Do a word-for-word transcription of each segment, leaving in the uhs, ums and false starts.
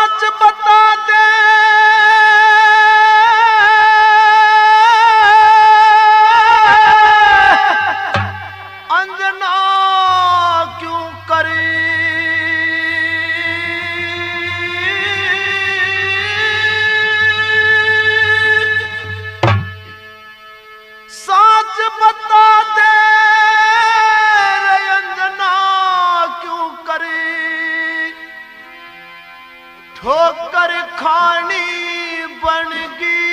साच बता दे अंजना क्यों करी साच बता दे रे अंजना क्यों करी ठोकर खानी बन गई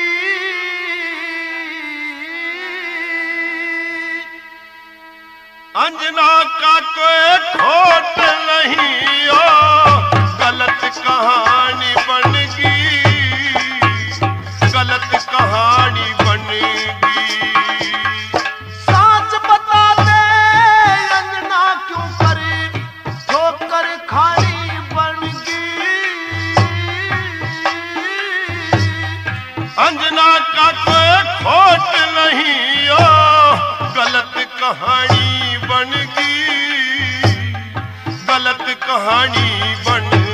अंजना का कोई खोट नहीं ओ गलत कहानी बन गई, गलत कहानी बन गई। साच बता दे अंजना क्यों करे ठोकर खानी बन गई। अंजना का कोई खोट नहीं ओ गलत कहानी बन गई, गलत कहानी बन गई।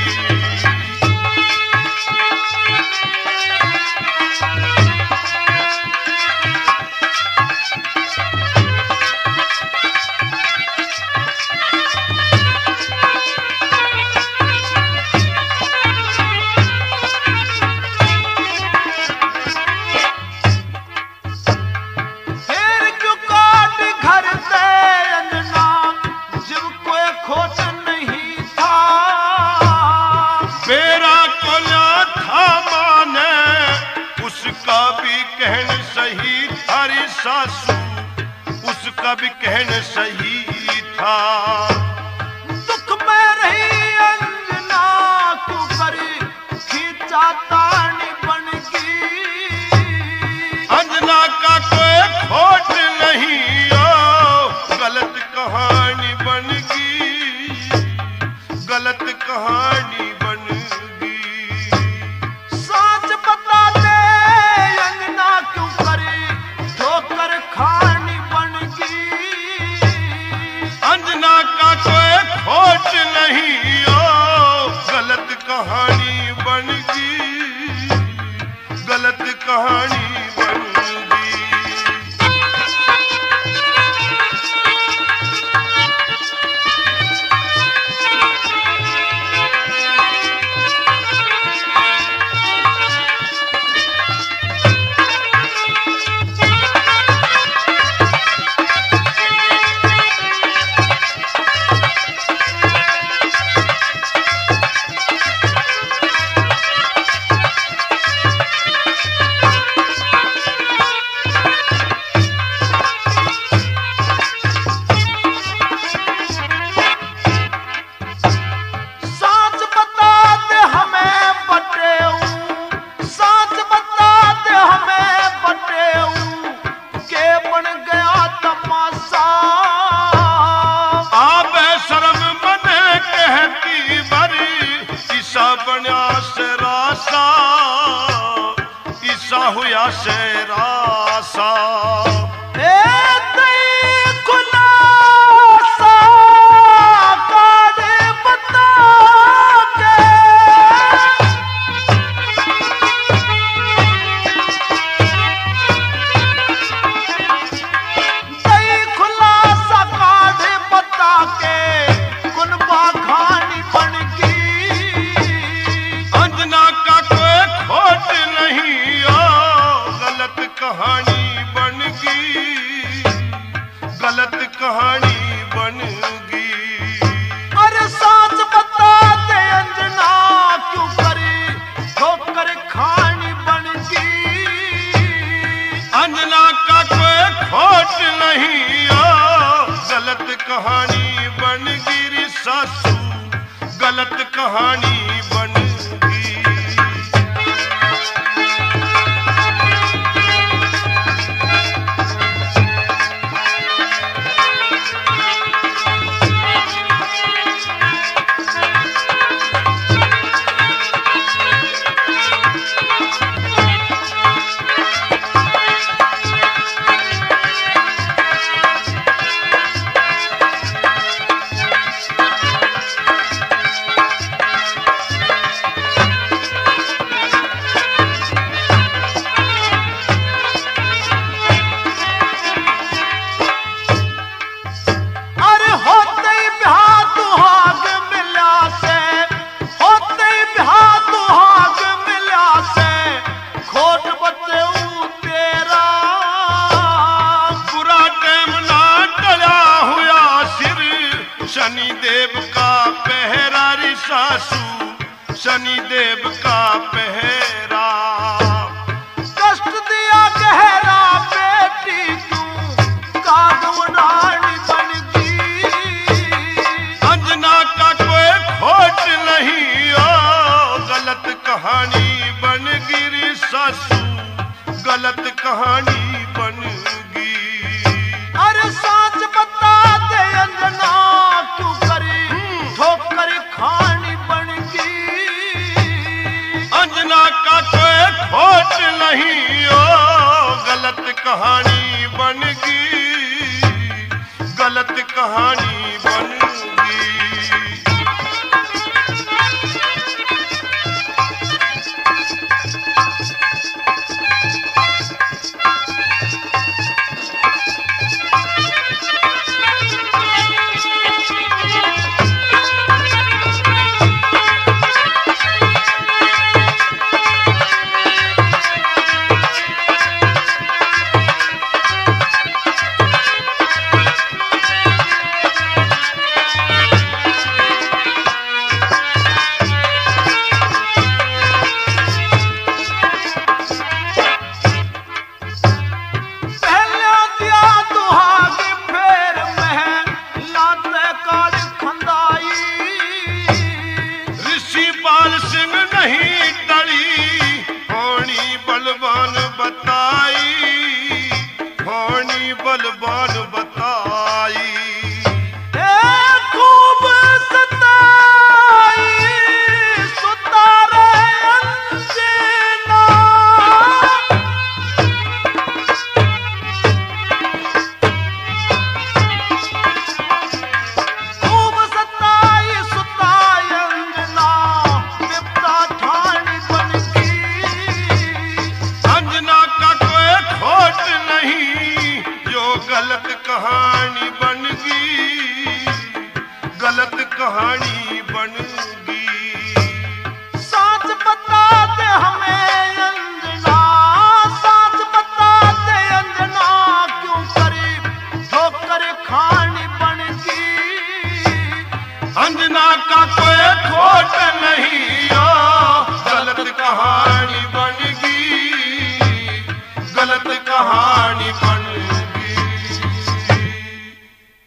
फिर क्यों काट घर से अंजना जब कोई खोट नहीं था। मेरा कोला था माने उसका भी कहना सही था रे सासू, उसका भी कहना सही था। दुख में रही अंजना क्यों करी खींचा तानी बन गई। अंजना का कोई खोट नहीं ओ गलत कहानी बन गई, गलत कहानी बन गई। साच बता दे अंजना क्यों करे ठोकर खानी बन गई। अंजना का कोई खोट नहीं ओ गलत कहानी बन गई, गलत कहानी बन गई। साच बता दे हमें बटेऊ, साच बता दे हमें बटेऊ के बन गया तमाशा। आप शर्म मने कहती बरी ईसा बना से रासा, ईसा हुआ से रासा। ए तई खुलासा काढ़े बता के तई खुलासा काढ़े बता के कुनबा खानी बन गई। अंजना का कोई खोट नहीं ओ गलत कहानी बन गई, गलत कहानी बन गई। अरे साच बता दे अंजना क्यों करे ठोकर खानी बन गई। अंजना का कोई खोट नहीं ओ गलत कहानी बन गई रे सासू, गलत कहानी बन गई। सासू शनिदेव का पहरा। कष्ट दिया गहरा बेटी तू कादव रानी बन गई। अंजना का कोई खोट नहीं ओ गलत कहानी बन गिरी सासू गलत कहानी बन गई। अरे साच बता दे अंजना क्यों करी ठोकर खानी बन गई। अंजना का कोई खोट नहीं ओ गलत कहानी बन गई गलत कहानी बन गई। बलवान बताई खूब सताई सुतारे अंजना। खूब सताई सुताई अंजना विपदा ठानी बन गई। अंजना का कोई खोट नहीं जो गलत कहानी बन गई गलत कहानी बन गई। साच बता दे हमें अंजना साच बता दे अंजना क्यों करी ठोकर खानी बन गई। अंजना का कोई खोट नहीं ओ गलत कहानी बन गई गलत कहानी बन